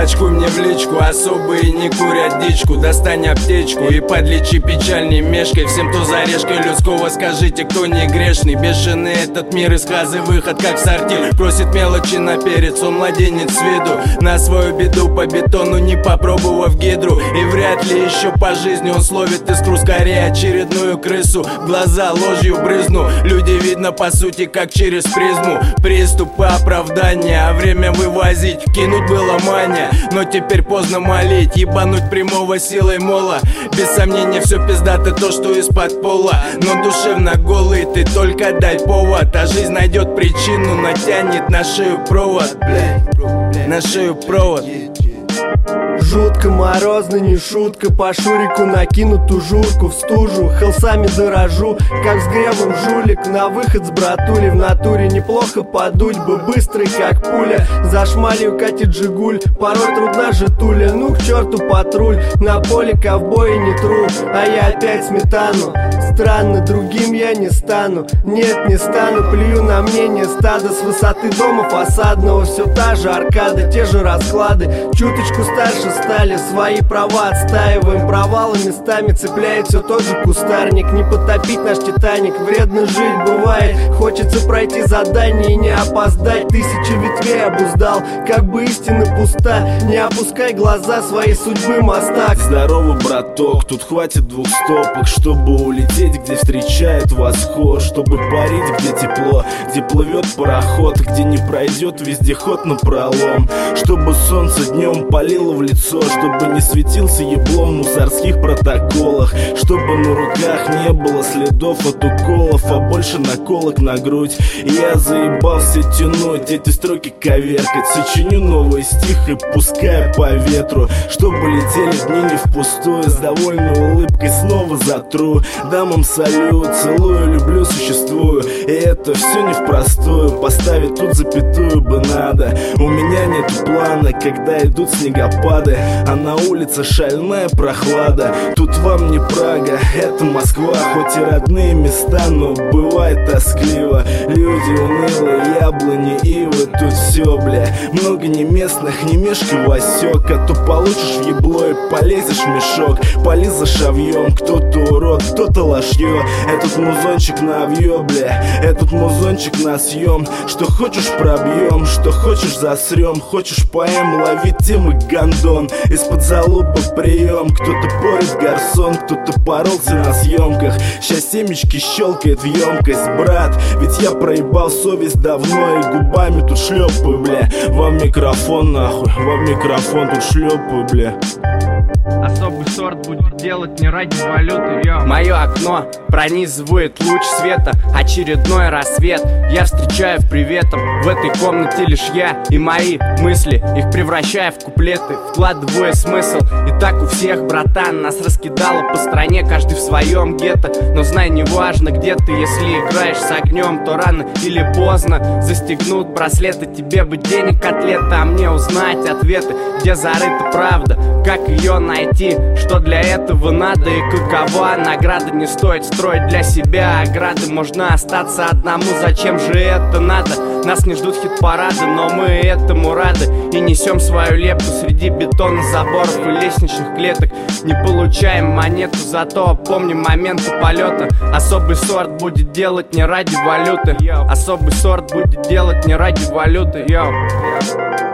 Затачкуй мне в личку, особые не курят дичку. Достань аптечку и подлечи печаль не мешкой. Всем, кто за решкой людского, скажите, кто не грешный. Бешеный этот мир из хазы, выход как в сортир. Просит мелочи на перец, он младенец с виду. На свою беду по бетону, не попробовав гидру. И вряд ли еще по жизни он словит искру. Скорее очередную крысу в глаза ложью брызну. Люди видно по сути как через призму. Приступы оправдания, а время вывозить. Кинуть было мания, но теперь поздно молить. Ебануть прямого силой мола. Без сомнения все пиздато то, что из-под пола. Но душевно голый ты только дай повод. А жизнь найдет причину, натянет на шею провод. На шею провод. Жутко морозно, не шутка. По шурику накину тужурку в стужу. Хелсами дорожу, как с гребом жулик. На выход с братули, в натуре неплохо подуть бы. Быстрый как пуля, за шмалью катит жигуль. Порой трудна же туля, ну к черту патруль. На поле ковбоя не тру, а я опять сметану. Странно, другим я не стану. Нет, не стану, плюю на мнение стада. С высоты дома фасадного все та же аркада, те же расклады. Чуточку старше стали, свои права отстаиваем. Провалы местами цепляет все тот же кустарник. Не потопить наш Титаник, вредно жить бывает. Хочется пройти задание и не опоздать. Тысячи ветвей обуздал, как бы истина пуста. Не опускай глаза своей судьбы, мастак. Здорово, браток, тут хватит 2 стопок, чтобы улететь, где встречает восход. Чтобы парить, где тепло, где плывет пароход, где не пройдет вездеход напролом. Чтобы солнце днем палило в лицо, чтобы не светился еблом в мусорских протоколах. Чтобы на руках не было следов от уколов, а больше наколок на грудь. И я заебался тянуть эти строки, коверкать. Сочиню новый стих и пускаю по ветру. Чтобы летели дни не впустую, с довольной улыбкой снова затру. Дамам салют, целую, люблю, существую. И это все не впростую, поставить тут запятую бы надо. У меня нет плана, когда идут снегопады, а на улице шальная прохлада. Тут вам не Прага, это Москва. Хоть и родные места, но бывает тоскливо. Люди унылые, яблони, ивы, тут все, бля. Много не местных, не мешкай, Васек. А то получишь в ебло и полезешь в мешок. Пали за шавьем, кто-то урод, кто-то лошье. Этот музончик навье, бля, этот музончик на съем. Что хочешь пробьем, что хочешь засрем. Хочешь поэм, ловить темы гандон. Из-под залупа прием, кто-то порит гарсон, кто-то поролся на съемках. Сейчас семечки щелкает в емкость, брат. Ведь я проебал совесть давно и губами тут шлепаю, бля. Вам микрофон нахуй, вам микрофон тут шлепаю, бля. Особый сорт будет делать не ради валюты, йо. Мое окно пронизывает луч света, очередной рассвет я встречаю в приветом. В этой комнате лишь я и мои мысли, их превращая в куплеты, вкладывая смысл. И так у всех, братан, нас раскидало по стране, каждый в своем гетто. Но знай, неважно где ты, если играешь с огнем, то рано или поздно застегнут браслеты. Тебе бы денег котлета, а мне узнать ответы, где зарыта правда, как ее найти, что для этого надо и какова награда. Не стоит строить для себя ограды, можно остаться одному, зачем же это надо? Нас не ждут хит-парады, но мы этому рады и несем свою лепту среди бетона, заборов и лестничных клеток. Не получаем монету, зато помним моменты полета. Особый сорт будет делать не ради валюты, особый сорт будет делать не ради валюты, йоу.